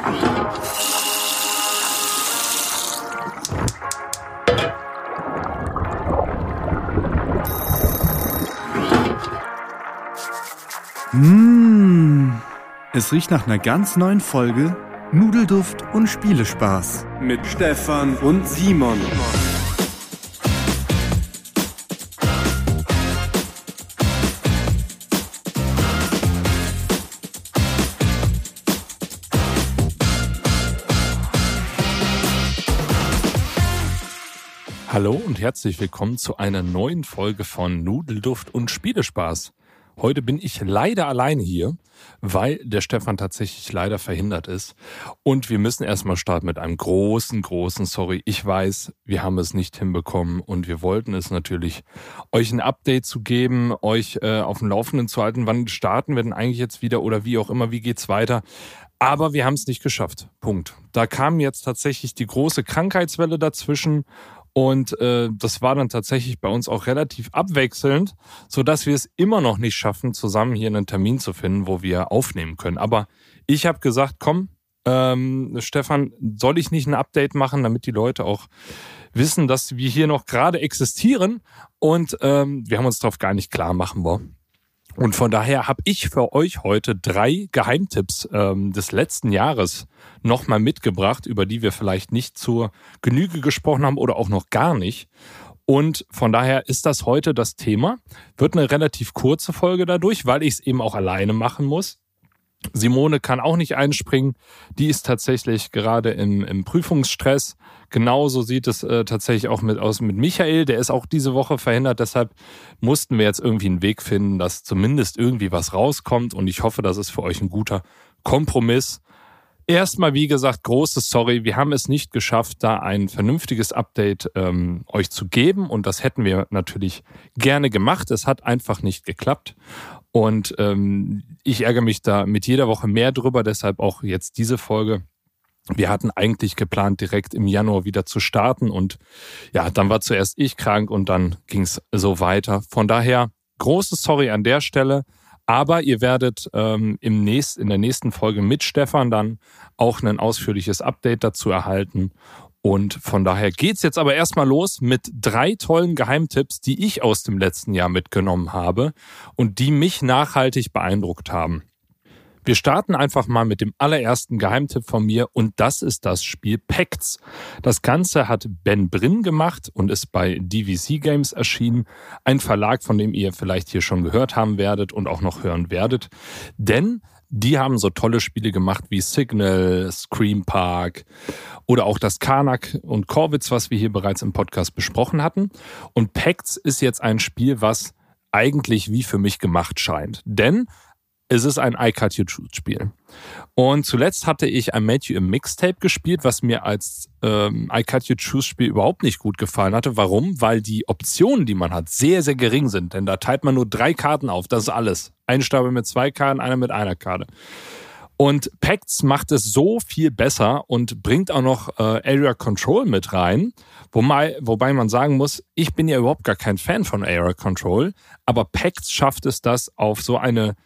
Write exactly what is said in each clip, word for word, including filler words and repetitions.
Mmh, es riecht nach einer ganz neuen Folge Nudelduft und Spielespaß mit Stefan und Simon. Hallo und herzlich willkommen zu einer neuen Folge von Nudelduft und Spielespaß. Heute bin ich leider alleine hier, weil der Stefan tatsächlich leider verhindert ist. Und wir müssen erstmal starten mit einem großen, großen Sorry. Ich weiß, wir haben es nicht hinbekommen und wir wollten es natürlich, euch ein Update zu geben, euch äh, auf dem Laufenden zu halten. Wann starten wir denn eigentlich jetzt wieder oder wie auch immer, wie geht's weiter? Aber wir haben es nicht geschafft. Punkt. Da kam jetzt tatsächlich die große Krankheitswelle dazwischen. Und äh, das war dann tatsächlich bei uns auch relativ abwechselnd, sodass wir es immer noch nicht schaffen, zusammen hier einen Termin zu finden, wo wir aufnehmen können. Aber ich habe gesagt, komm, ähm, Stefan, soll ich nicht ein Update machen, damit die Leute auch wissen, dass wir hier noch gerade existieren. Und ähm, wir haben uns darauf gar nicht klar machen wollen. Und von daher habe ich für euch heute drei Geheimtipps ähm, des letzten Jahres nochmal mitgebracht, über die wir vielleicht nicht zur Genüge gesprochen haben oder auch noch gar nicht. Und von daher ist das heute das Thema. Wird eine relativ kurze Folge dadurch, weil ich es eben auch alleine machen muss. Simone kann auch nicht einspringen. Die ist tatsächlich gerade im, im Prüfungsstress. Genauso sieht es äh, tatsächlich auch mit aus mit Michael. Der ist auch diese Woche verhindert. Deshalb mussten wir jetzt irgendwie einen Weg finden, dass zumindest irgendwie was rauskommt. Und ich hoffe, das ist für euch ein guter Kompromiss. Erstmal, wie gesagt, großes Sorry. Wir haben es nicht geschafft, da ein vernünftiges Update ähm, euch zu geben. Und das hätten wir natürlich gerne gemacht. Es hat einfach nicht geklappt. Und ähm, ich ärgere mich da mit jeder Woche mehr drüber, deshalb auch jetzt diese Folge. Wir hatten eigentlich geplant, direkt im Januar wieder zu starten und ja, dann war zuerst ich krank und dann ging es so weiter. Von daher großes Sorry an der Stelle, aber ihr werdet ähm, im nächst, in der nächsten Folge mit Stefan dann auch ein ausführliches Update dazu erhalten. Und von daher geht's jetzt aber erstmal los mit drei tollen Geheimtipps, die ich aus dem letzten Jahr mitgenommen habe und die mich nachhaltig beeindruckt haben. Wir starten einfach mal mit dem allerersten Geheimtipp von mir und das ist das Spiel Pacts. Das Ganze hat Ben Brin gemacht und ist bei D V C Games erschienen. Ein Verlag, von dem ihr vielleicht hier schon gehört haben werdet und auch noch hören werdet. Denn die haben so tolle Spiele gemacht wie Signal, Scream Park oder auch das Karnak und Corvitz, was wir hier bereits im Podcast besprochen hatten. Und Pacts ist jetzt ein Spiel, was eigentlich wie für mich gemacht scheint. Denn es ist ein I-Cut-You-Choose-Spiel. Und zuletzt hatte ich ein Made You a Mixtape gespielt, was mir als ähm, I-Cut-You-Choose-Spiel überhaupt nicht gut gefallen hatte. Warum? Weil die Optionen, die man hat, sehr, sehr gering sind. Denn da teilt man nur drei Karten auf. Das ist alles. Ein Stapel mit zwei Karten, einer mit einer Karte. Und Pacts macht es so viel besser und bringt auch noch äh, Area Control mit rein. Wobei, wobei man sagen muss, ich bin ja überhaupt gar kein Fan von Area Control. Aber Pacts schafft es, das auf so eine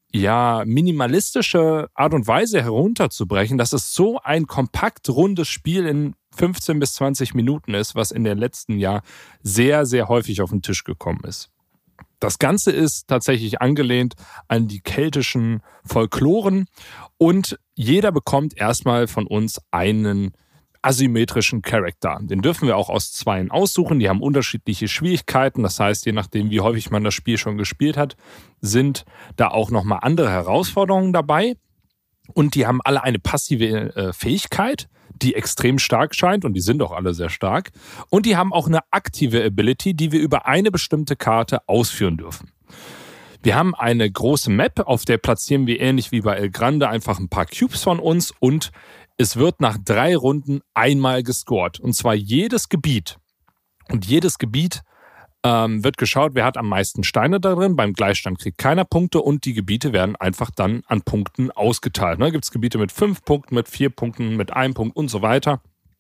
ja, minimalistische Art und Weise herunterzubrechen, dass es so ein kompakt rundes Spiel in fünfzehn bis zwanzig Minuten ist, was in den letzten Jahren sehr, sehr häufig auf den Tisch gekommen ist. Das Ganze ist tatsächlich angelehnt an die keltischen Folkloren und jeder bekommt erstmal von uns einen asymmetrischen Charakter. Den dürfen wir auch aus zweien aussuchen. Die haben unterschiedliche Schwierigkeiten. Das heißt, je nachdem, wie häufig man das Spiel schon gespielt hat, sind da auch nochmal andere Herausforderungen dabei. Und die haben alle eine passive äh, Fähigkeit, die extrem stark scheint. Und die sind auch alle sehr stark. Und die haben auch eine aktive Ability, die wir über eine bestimmte Karte ausführen dürfen. Wir haben eine große Map, auf der platzieren wir ähnlich wie bei El Grande einfach ein paar Cubes von uns und es wird nach drei Runden einmal gescored. Und zwar jedes Gebiet. Und jedes Gebiet ähm, wird geschaut, wer hat am meisten Steine da drin. Beim Gleichstand kriegt keiner Punkte und die Gebiete werden einfach dann an Punkten ausgeteilt. Da gibt es Gebiete mit fünf Punkten, mit vier Punkten, mit einem Punkt und so weiter.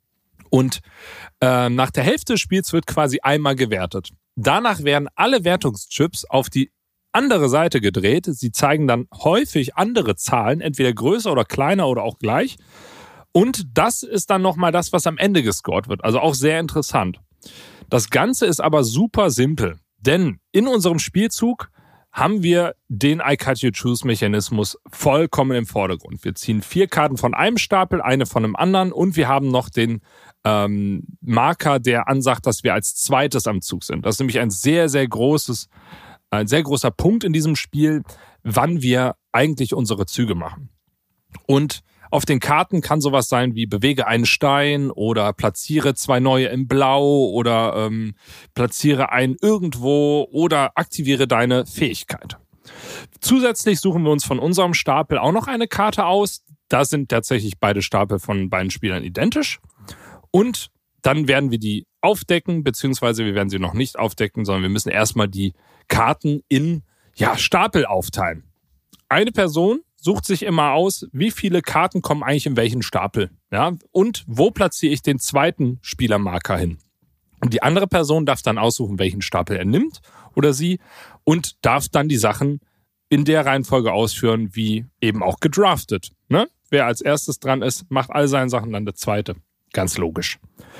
Und äh, nach der Hälfte des Spiels wird quasi einmal gewertet. Danach werden alle Wertungschips auf die andere Seite gedreht. Sie zeigen dann häufig andere Zahlen, entweder größer oder kleiner oder auch gleich. Und das ist dann nochmal das, was am Ende gescored wird. Also auch sehr interessant. Das Ganze ist aber super simpel, denn in unserem Spielzug haben wir den I-Cut-You-Choose-Mechanismus vollkommen im Vordergrund. Wir ziehen vier Karten von einem Stapel, eine von einem anderen und wir haben noch den ähm, Marker, der ansagt, dass wir als zweites am Zug sind. Das ist nämlich ein sehr, sehr großes, ein sehr großer Punkt in diesem Spiel, wann wir eigentlich unsere Züge machen. Und auf den Karten kann sowas sein wie bewege einen Stein oder platziere zwei neue im Blau oder ähm, platziere einen irgendwo oder aktiviere deine Fähigkeit. Zusätzlich suchen wir uns von unserem Stapel auch noch eine Karte aus. Da sind tatsächlich beide Stapel von beiden Spielern identisch. Und dann werden wir die aufdecken, beziehungsweise wir werden sie noch nicht aufdecken, sondern wir müssen erstmal die Karten in ja, Stapel aufteilen. Eine Person sucht sich immer aus, wie viele Karten kommen eigentlich in welchen Stapel. Ja? Und wo platziere ich den zweiten Spielermarker hin. Und die andere Person darf dann aussuchen, welchen Stapel er nimmt oder sie und darf dann die Sachen in der Reihenfolge ausführen, wie eben auch gedraftet. Ne? Wer als erstes dran ist, macht all seine Sachen, dann der zweite. Ganz logisch.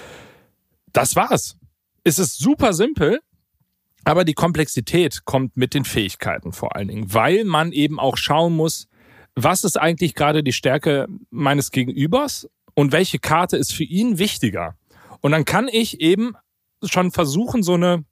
Das war's. Es ist super simpel, aber die Komplexität kommt mit den Fähigkeiten vor allen Dingen, weil man eben auch schauen muss, was ist eigentlich gerade die Stärke meines Gegenübers und welche Karte ist für ihn wichtiger. Und dann kann ich eben schon versuchen, so eine,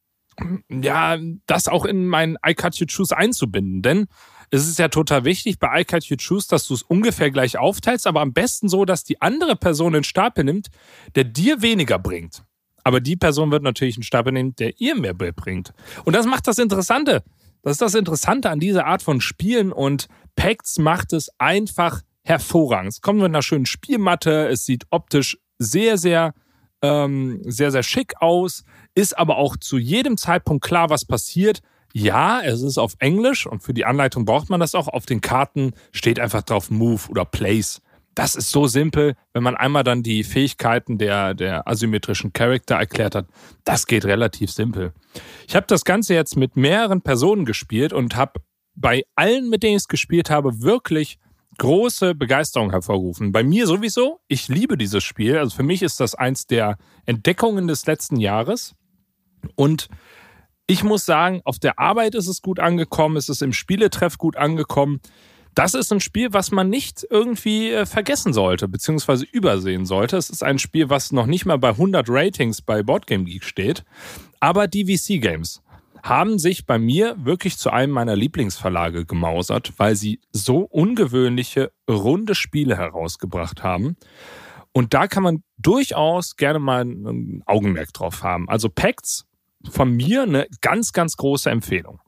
ja, das auch in meinen I-Cut-You-Choose einzubinden. Denn es ist ja total wichtig bei I-Cut-You-Choose, dass du es ungefähr gleich aufteilst, aber am besten so, dass die andere Person einen Stapel nimmt, der dir weniger bringt. Aber die Person wird natürlich einen Stapel nehmen, der ihr mehr bringt. Und das macht das Interessante. Das ist das Interessante an dieser Art von Spielen und Pacts macht es einfach hervorragend. Es kommt mit einer schönen Spielmatte, es sieht optisch sehr, sehr, ähm, sehr, sehr schick aus, ist aber auch zu jedem Zeitpunkt klar, was passiert. Ja, es ist auf Englisch und für die Anleitung braucht man das auch. Auf den Karten steht einfach drauf Move oder Place. Das ist so simpel, wenn man einmal dann die Fähigkeiten der, der asymmetrischen Charakter erklärt hat. Das geht relativ simpel. Ich habe das Ganze jetzt mit mehreren Personen gespielt und habe bei allen, mit denen ich es gespielt habe, wirklich große Begeisterung hervorgerufen. Bei mir sowieso. Ich liebe dieses Spiel. Also für mich ist das eins der Entdeckungen des letzten Jahres. Und ich muss sagen, auf der Arbeit ist es gut angekommen. Es ist im Spieletreff gut angekommen. Das ist ein Spiel, was man nicht irgendwie vergessen sollte, beziehungsweise übersehen sollte. Es ist ein Spiel, was noch nicht mal bei hundert Ratings bei Boardgame Geek steht. Aber die V C Games haben sich bei mir wirklich zu einem meiner Lieblingsverlage gemausert, weil sie so ungewöhnliche, runde Spiele herausgebracht haben. Und da kann man durchaus gerne mal ein Augenmerk drauf haben. Also Pacts, von mir eine ganz, ganz große Empfehlung.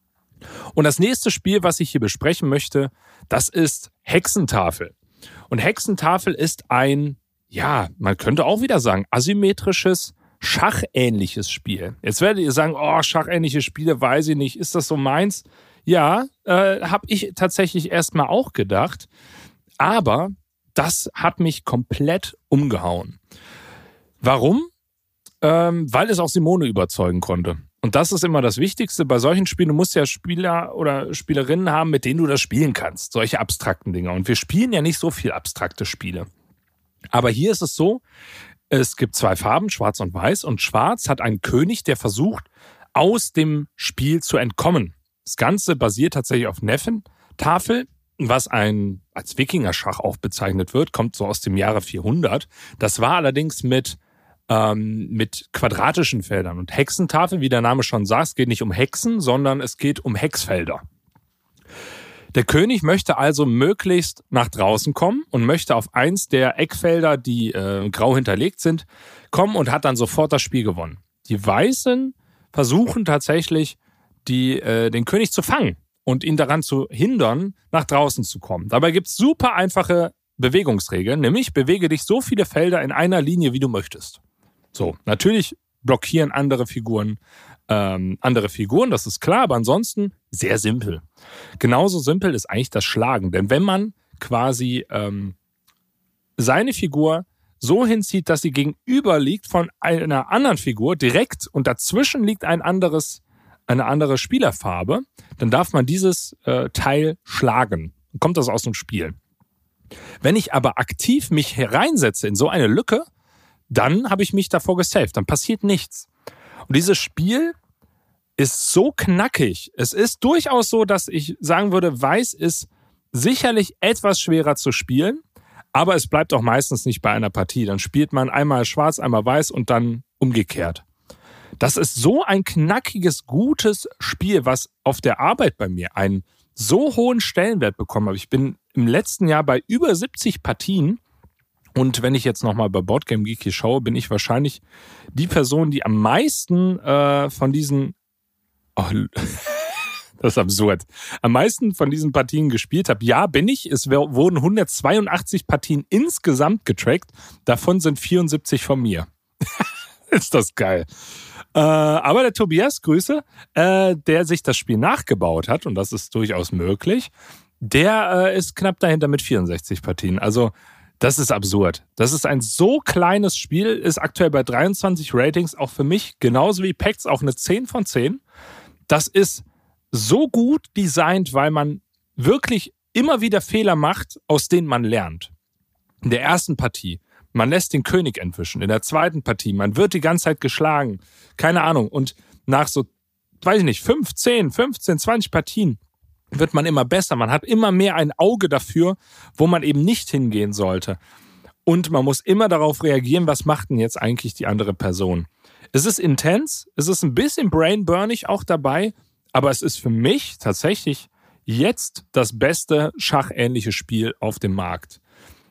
Und das nächste Spiel, was ich hier besprechen möchte, das ist Hexentafel. Und Hexentafel ist ein, ja, man könnte auch wieder sagen, asymmetrisches, schachähnliches Spiel. Jetzt werdet ihr sagen, oh, schachähnliche Spiele, weiß ich nicht, ist das so meins? Ja, äh, habe ich tatsächlich erstmal auch gedacht. Aber das hat mich komplett umgehauen. Warum? Ähm, weil es auch Simone überzeugen konnte. Und das ist immer das Wichtigste bei solchen Spielen. Du musst ja Spieler oder Spielerinnen haben, mit denen du das spielen kannst. Solche abstrakten Dinge. Und wir spielen ja nicht so viel abstrakte Spiele. Aber hier ist es so, es gibt zwei Farben, schwarz und weiß. Und schwarz hat einen König, der versucht, aus dem Spiel zu entkommen. Das Ganze basiert tatsächlich auf Neffentafel, was ein als Wikinger-Schach auch bezeichnet wird. Kommt so aus dem Jahre vierhundert. Das war allerdings mit mit quadratischen Feldern. Und Hexentafel, wie der Name schon sagt, es geht nicht um Hexen, sondern es geht um Hexfelder. Der König möchte also möglichst nach draußen kommen und möchte auf eins der Eckfelder, die äh, grau hinterlegt sind, kommen und hat dann sofort das Spiel gewonnen. Die Weißen versuchen tatsächlich, die, äh, den König zu fangen und ihn daran zu hindern, nach draußen zu kommen. Dabei gibt es super einfache Bewegungsregeln, nämlich bewege dich so viele Felder in einer Linie, wie du möchtest. So, natürlich blockieren andere Figuren ähm, andere Figuren, das ist klar, aber ansonsten sehr simpel. Genauso simpel ist eigentlich das Schlagen, denn wenn man quasi ähm, seine Figur so hinzieht, dass sie gegenüber liegt von einer anderen Figur direkt und dazwischen liegt ein anderes eine andere Spielerfarbe, dann darf man dieses äh, Teil schlagen. Dann kommt das aus dem Spiel. Wenn ich aber aktiv mich hereinsetze in so eine Lücke, dann habe ich mich davor gesaved. Dann passiert nichts. Und dieses Spiel ist so knackig. Es ist durchaus so, dass ich sagen würde, Weiß ist sicherlich etwas schwerer zu spielen, aber es bleibt auch meistens nicht bei einer Partie. Dann spielt man einmal Schwarz, einmal Weiß und dann umgekehrt. Das ist so ein knackiges, gutes Spiel, was auf der Arbeit bei mir einen so hohen Stellenwert bekommen hat. Ich bin im letzten Jahr bei über siebzig Partien und wenn ich jetzt nochmal bei Boardgame Geeky schaue, bin ich wahrscheinlich die Person, die am meisten äh, von diesen oh, das ist absurd. Am meisten von diesen Partien gespielt habe. Ja, bin ich. Es wurden hundertzweiundachtzig Partien insgesamt getrackt. Davon sind vierundsiebzig von mir. Ist das geil. Äh, aber der Tobias, Grüße, äh, der sich das Spiel nachgebaut hat, und das ist durchaus möglich, der äh, ist knapp dahinter mit vierundsechzig Partien. Also das ist absurd. Das ist ein so kleines Spiel, ist aktuell bei dreiundzwanzig Ratings, auch für mich, genauso wie Pacts, auch eine zehn von zehn. Das ist so gut designt, weil man wirklich immer wieder Fehler macht, aus denen man lernt. In der ersten Partie, man lässt den König entwischen. In der zweiten Partie, man wird die ganze Zeit geschlagen. Keine Ahnung. Und nach so, weiß ich nicht, fünfzehn, fünfzehn, zwanzig Partien wird man immer besser. Man hat immer mehr ein Auge dafür, wo man eben nicht hingehen sollte. Und man muss immer darauf reagieren, was macht denn jetzt eigentlich die andere Person. Es ist intens, es ist ein bisschen brainburnig auch dabei, aber es ist für mich tatsächlich jetzt das beste schachähnliche Spiel auf dem Markt.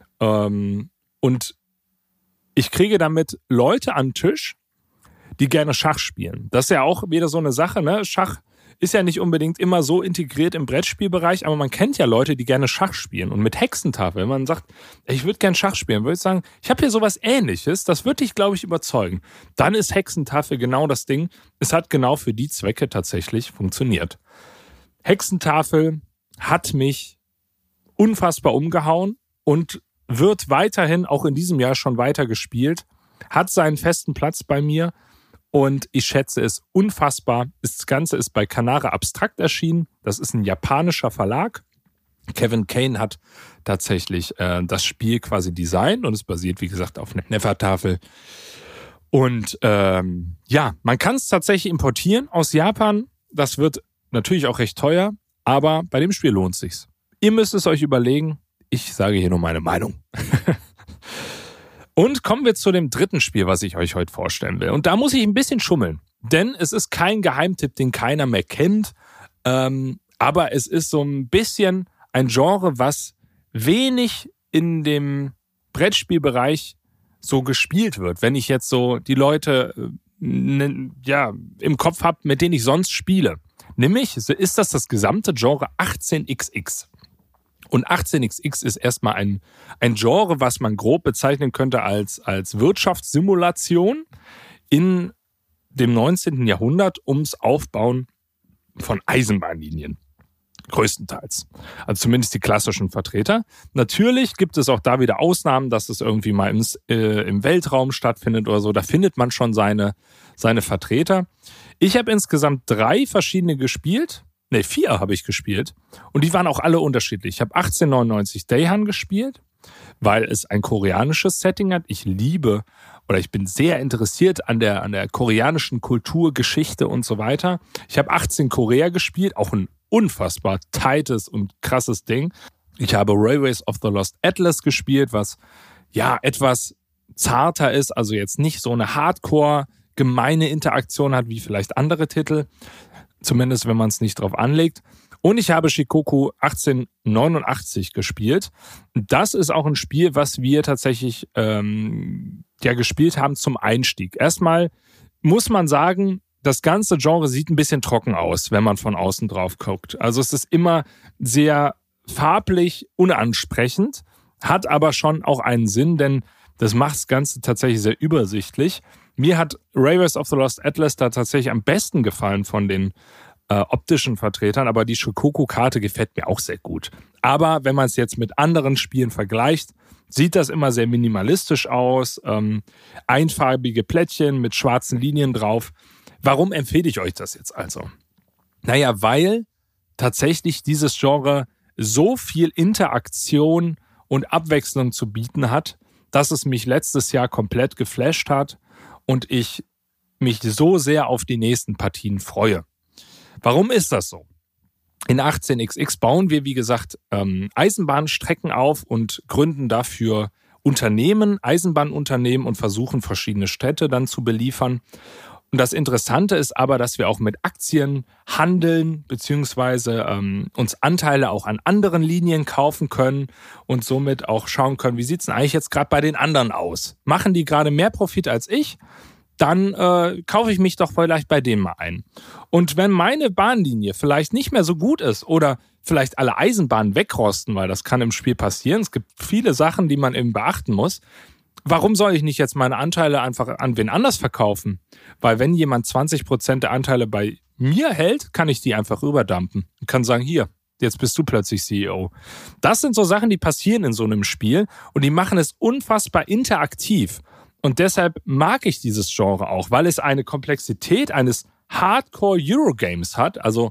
Ähm, und ich kriege damit Leute an den Tisch, die gerne Schach spielen. Das ist ja auch wieder so eine Sache, ne? Schach ist ja nicht unbedingt immer so integriert im Brettspielbereich, aber man kennt ja Leute, die gerne Schach spielen. Und mit Hexentafel, wenn man sagt, ich würde gerne Schach spielen, würde ich sagen, ich habe hier sowas Ähnliches, das würde dich, glaube ich, überzeugen. Dann ist Hexentafel genau das Ding. Es hat genau für die Zwecke tatsächlich funktioniert. Hexentafel hat mich unfassbar umgehauen und wird weiterhin auch in diesem Jahr schon weiter gespielt, hat seinen festen Platz bei mir und ich schätze es unfassbar. Das Ganze ist bei Kanara Abstrakt erschienen. Das ist ein japanischer Verlag. Kevin Kane hat tatsächlich äh, das Spiel quasi designt und es basiert, wie gesagt, auf einer Nefertafel. Und ähm, ja, man kann es tatsächlich importieren aus Japan. Das wird natürlich auch recht teuer, aber bei dem Spiel lohnt es sich. Ihr müsst es euch überlegen. Ich sage hier nur meine Meinung. Und kommen wir zu dem dritten Spiel, was ich euch heute vorstellen will. Und da muss ich ein bisschen schummeln, denn es ist kein Geheimtipp, den keiner mehr kennt. Ähm, aber es ist so ein bisschen ein Genre, was wenig in dem Brettspielbereich so gespielt wird. Wenn ich jetzt so die Leute äh, ja, im Kopf habe, mit denen ich sonst spiele. Nämlich ist das das gesamte Genre achtzehn X X. Und achtzehn X X ist erstmal ein, ein Genre, was man grob bezeichnen könnte als, als Wirtschaftssimulation in dem neunzehnten Jahrhundert ums Aufbauen von Eisenbahnlinien. Größtenteils. Also zumindest die klassischen Vertreter. Natürlich gibt es auch da wieder Ausnahmen, dass es irgendwie mal im, äh, im Weltraum stattfindet oder so. Da findet man schon seine, seine Vertreter. Ich habe insgesamt drei verschiedene gespielt. Ne, vier habe ich gespielt. Und die waren auch alle unterschiedlich. Ich habe achtzehnhundertneunundneunzig Daehan gespielt, weil es ein koreanisches Setting hat. Ich liebe oder ich bin sehr interessiert an der, an der koreanischen Kultur, Geschichte und so weiter. Ich habe achtzehn Korea gespielt, auch ein unfassbar tightes und krasses Ding. Ich habe Railways of the Lost Atlas gespielt, was ja etwas zarter ist, also jetzt nicht so eine Hardcore gemeine Interaktion hat wie vielleicht andere Titel. Zumindest, wenn man es nicht drauf anlegt. Und ich habe Shikoku achtzehnhundertneunundachtzig gespielt. Das ist auch ein Spiel, was wir tatsächlich ähm, ja gespielt haben zum Einstieg. Erstmal muss man sagen, das ganze Genre sieht ein bisschen trocken aus, wenn man von außen drauf guckt. Also es ist immer sehr farblich unansprechend, hat aber schon auch einen Sinn, denn das macht das Ganze tatsächlich sehr übersichtlich. Mir hat Railways of the Lost Atlas da tatsächlich am besten gefallen von den äh, optischen Vertretern, aber die Shikoku-Karte gefällt mir auch sehr gut. Aber wenn man es jetzt mit anderen Spielen vergleicht, sieht das immer sehr minimalistisch aus. Ähm, einfarbige Plättchen mit schwarzen Linien drauf. Warum empfehle ich euch das jetzt also? Naja, weil tatsächlich dieses Genre so viel Interaktion und Abwechslung zu bieten hat, dass es mich letztes Jahr komplett geflasht hat und ich mich so sehr auf die nächsten Partien freue. Warum ist das so? In achtzehn X X bauen wir, wie gesagt, ähm, Eisenbahnstrecken auf und gründen dafür Unternehmen, Eisenbahnunternehmen und versuchen, verschiedene Städte dann zu beliefern. Und das Interessante ist aber, dass wir auch mit Aktien handeln, beziehungsweise ähm, uns Anteile auch an anderen Linien kaufen können und somit auch schauen können, wie sieht es denn eigentlich jetzt gerade bei den anderen aus? Machen die gerade mehr Profit als ich? Dann äh, kaufe ich mich doch vielleicht bei denen mal ein. Und wenn meine Bahnlinie vielleicht nicht mehr so gut ist oder vielleicht alle Eisenbahnen wegrosten, weil das kann im Spiel passieren, es gibt viele Sachen, die man eben beachten muss, warum soll ich nicht jetzt meine Anteile einfach an wen anders verkaufen? Weil wenn jemand zwanzig Prozent der Anteile bei mir hält, kann ich die einfach rüberdumpen und kann sagen, hier, jetzt bist du plötzlich C E O. Das sind so Sachen, die passieren in so einem Spiel und die machen es unfassbar interaktiv. Und deshalb mag ich dieses Genre auch, weil es eine Komplexität eines Hardcore-Eurogames hat, also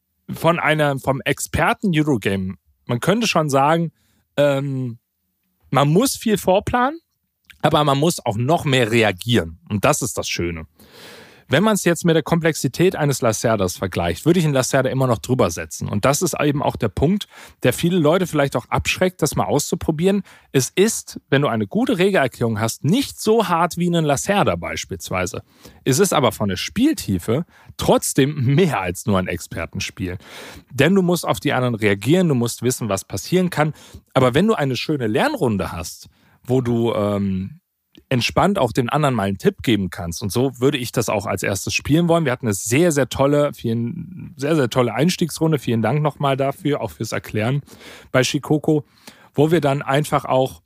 von einer, vom Experten-Eurogame. Man könnte schon sagen, ähm, man muss viel vorplanen, aber man muss auch noch mehr reagieren. Und das ist das Schöne. Wenn man es jetzt mit der Komplexität eines Lacerdas vergleicht, würde ich einen Lacerda immer noch drüber setzen. Und das ist eben auch der Punkt, der viele Leute vielleicht auch abschreckt, das mal auszuprobieren. Es ist, wenn du eine gute Regelerklärung hast, nicht so hart wie ein Lacerda beispielsweise. Es ist aber von der Spieltiefe trotzdem mehr als nur ein Expertenspiel. Denn du musst auf die anderen reagieren, du musst wissen, was passieren kann. Aber wenn du eine schöne Lernrunde hast, wo du ähm, entspannt auch den anderen mal einen Tipp geben kannst. Und so würde ich das auch als erstes spielen wollen. Wir hatten eine sehr, sehr tolle, vielen, sehr, sehr tolle Einstiegsrunde. Vielen Dank nochmal dafür, auch fürs Erklären bei Shikoko, wo wir dann einfach auch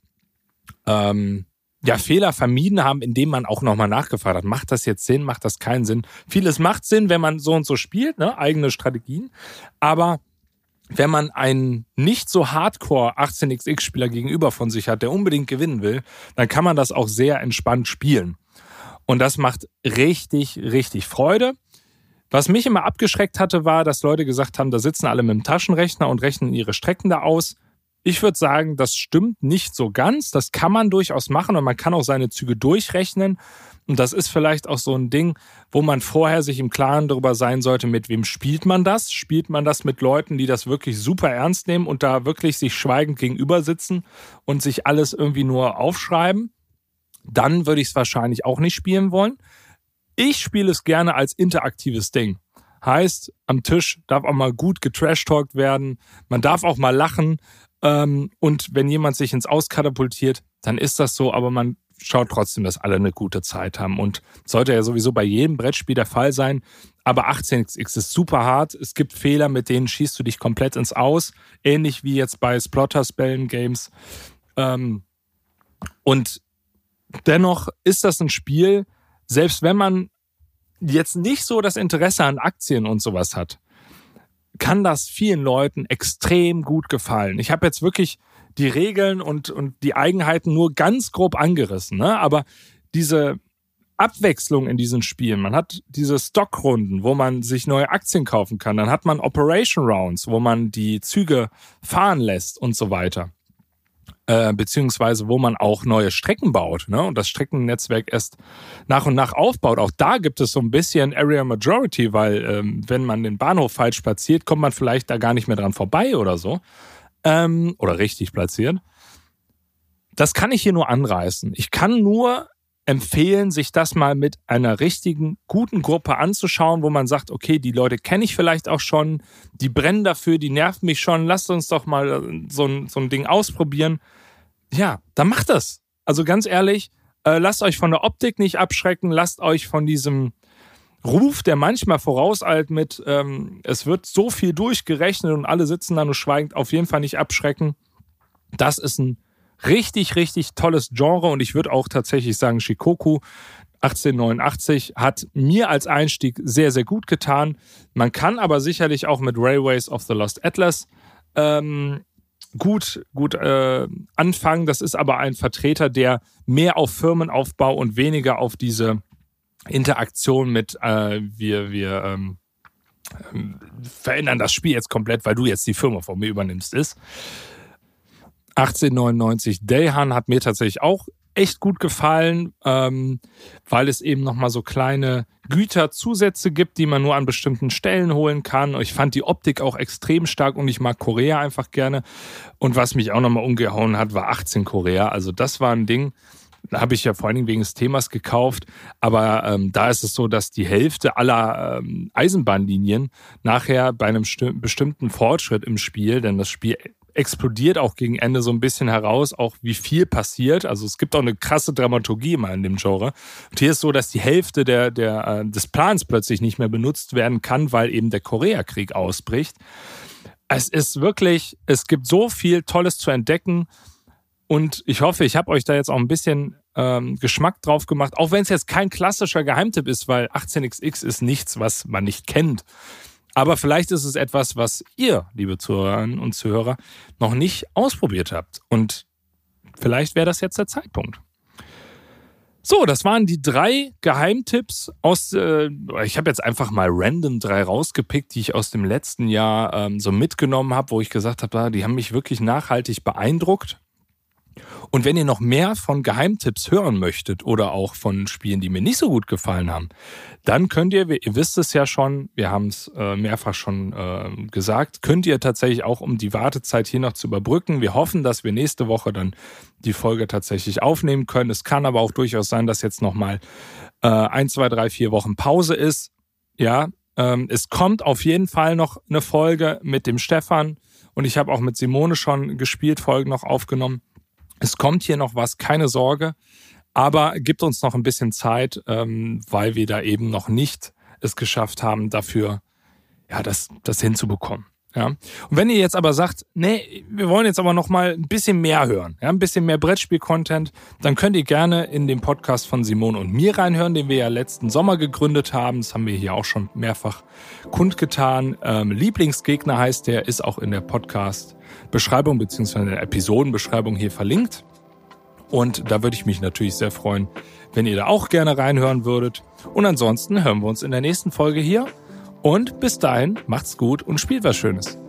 ähm, ja, Fehler vermieden haben, indem man auch nochmal nachgefragt hat, macht das jetzt Sinn, macht das keinen Sinn? Vieles macht Sinn, wenn man so und so spielt, ne? Eigene Strategien. Aber wenn man einen nicht so Hardcore achtzehn X X-Spieler gegenüber von sich hat, der unbedingt gewinnen will, dann kann man das auch sehr entspannt spielen. Und das macht richtig, richtig Freude. Was mich immer abgeschreckt hatte, war, dass Leute gesagt haben, da sitzen alle mit dem Taschenrechner und rechnen ihre Strecken da aus. Ich würde sagen, das stimmt nicht so ganz. Das kann man durchaus machen und man kann auch seine Züge durchrechnen. Und das ist vielleicht auch so ein Ding, wo man vorher sich im Klaren darüber sein sollte, mit wem spielt man das? Spielt man das mit Leuten, die das wirklich super ernst nehmen und da wirklich sich schweigend gegenüber sitzen und sich alles irgendwie nur aufschreiben? Dann würde ich es wahrscheinlich auch nicht spielen wollen. Ich spiele es gerne als interaktives Ding. Heißt, am Tisch darf auch mal gut getrashtalkt werden, man darf auch mal lachen. Und wenn jemand sich ins Aus katapultiert, dann ist das so, aber man schaut trotzdem, dass alle eine gute Zeit haben. Und sollte ja sowieso bei jedem Brettspiel der Fall sein. Aber achtzehn X X ist super hart. Es gibt Fehler, mit denen schießt du dich komplett ins Aus. Ähnlich wie jetzt bei Splotter-Spellen-Games. Und dennoch ist das ein Spiel, selbst wenn man jetzt nicht so das Interesse an Aktien und sowas hat, kann das vielen Leuten extrem gut gefallen. Ich habe jetzt wirklich die Regeln und, und die Eigenheiten nur ganz grob angerissen, ne? Aber diese Abwechslung in diesen Spielen, man hat diese Stockrunden, wo man sich neue Aktien kaufen kann, dann hat man Operation Rounds, wo man die Züge fahren lässt und so weiter. Äh, beziehungsweise wo man auch neue Strecken baut, ne? Und das Streckennetzwerk erst nach und nach aufbaut. Auch da gibt es so ein bisschen Area Majority, weil ähm, wenn man den Bahnhof falsch platziert, kommt man vielleicht da gar nicht mehr dran vorbei oder so. Ähm, oder richtig platziert. Das kann ich hier nur anreißen. Ich kann nur empfehlen, sich das mal mit einer richtigen, guten Gruppe anzuschauen, wo man sagt, okay, die Leute kenne ich vielleicht auch schon, die brennen dafür, die nerven mich schon, lasst uns doch mal so ein, so ein Ding ausprobieren. Ja, dann macht das. Also ganz ehrlich, äh, lasst euch von der Optik nicht abschrecken, lasst euch von diesem Ruf, der manchmal vorauseilt mit, ähm, es wird so viel durchgerechnet und alle sitzen da nur schweigend, auf jeden Fall nicht abschrecken. Das ist ein richtig, richtig tolles Genre und ich würde auch tatsächlich sagen, Shikoku achtzehnhundertneunundachtzig hat mir als Einstieg sehr, sehr gut getan. Man kann aber sicherlich auch mit Railways of the Lost Atlas ähm, gut, gut äh, anfangen. Das ist aber ein Vertreter, der mehr auf Firmenaufbau und weniger auf diese Interaktion mit äh, wir, wir ähm, verändern das Spiel jetzt komplett, weil du jetzt die Firma von mir übernimmst, ist. achtzehnhundertneunundneunzig Dayhan hat mir tatsächlich auch echt gut gefallen, ähm, weil es eben nochmal so kleine Güterzusätze gibt, die man nur an bestimmten Stellen holen kann. Ich fand die Optik auch extrem stark und ich mag Korea einfach gerne. Und was mich auch nochmal umgehauen hat, war achtzehn Korea. Also das war ein Ding, da habe ich ja vor allen Dingen wegen des Themas gekauft. Aber ähm, da ist es so, dass die Hälfte aller ähm, Eisenbahnlinien nachher bei einem sti- bestimmten Fortschritt im Spiel, denn das Spiel explodiert auch gegen Ende so ein bisschen heraus, auch wie viel passiert. Also es gibt auch eine krasse Dramaturgie immer in dem Genre. Und hier ist so, dass die Hälfte der, der, äh, des Plans plötzlich nicht mehr benutzt werden kann, weil eben der Koreakrieg ausbricht. Es ist wirklich, es gibt so viel Tolles zu entdecken und ich hoffe, ich habe euch da jetzt auch ein bisschen ähm, Geschmack drauf gemacht, auch wenn es jetzt kein klassischer Geheimtipp ist, weil achtzehn X X ist nichts, was man nicht kennt. Aber vielleicht ist es etwas, was ihr, liebe Zuhörerinnen und Zuhörer, noch nicht ausprobiert habt. Und vielleicht wäre das jetzt der Zeitpunkt. So, das waren die drei Geheimtipps aus, äh, ich habe jetzt einfach mal random drei rausgepickt, die ich aus dem letzten Jahr ähm, so mitgenommen habe, wo ich gesagt habe, die haben mich wirklich nachhaltig beeindruckt. Und wenn ihr noch mehr von Geheimtipps hören möchtet oder auch von Spielen, die mir nicht so gut gefallen haben, dann könnt ihr, ihr wisst es ja schon, wir haben es äh, mehrfach schon äh, gesagt, könnt ihr tatsächlich auch, um die Wartezeit hier noch zu überbrücken. Wir hoffen, dass wir nächste Woche dann die Folge tatsächlich aufnehmen können. Es kann aber auch durchaus sein, dass jetzt nochmal äh, ein, zwei, drei, vier Wochen Pause ist. Ja, ähm, es kommt auf jeden Fall noch eine Folge mit dem Stefan und ich habe auch mit Simone schon gespielt, Folgen noch aufgenommen. Es kommt hier noch was, keine Sorge, aber gibt uns noch ein bisschen Zeit, ähm, weil wir da eben noch nicht es geschafft haben, dafür ja das, das hinzubekommen. Ja. Und wenn ihr jetzt aber sagt, nee, wir wollen jetzt aber noch mal ein bisschen mehr hören, ja, ein bisschen mehr Brettspiel-Content, dann könnt ihr gerne in den Podcast von Simone und mir reinhören, den wir ja letzten Sommer gegründet haben. Das haben wir hier auch schon mehrfach kundgetan. Ähm, Lieblingsgegner heißt der, ist auch in der Podcast-Beschreibung bzw. in der Episodenbeschreibung hier verlinkt. Und da würde ich mich natürlich sehr freuen, wenn ihr da auch gerne reinhören würdet. Und ansonsten hören wir uns in der nächsten Folge hier. Und bis dahin, macht's gut und spielt was Schönes.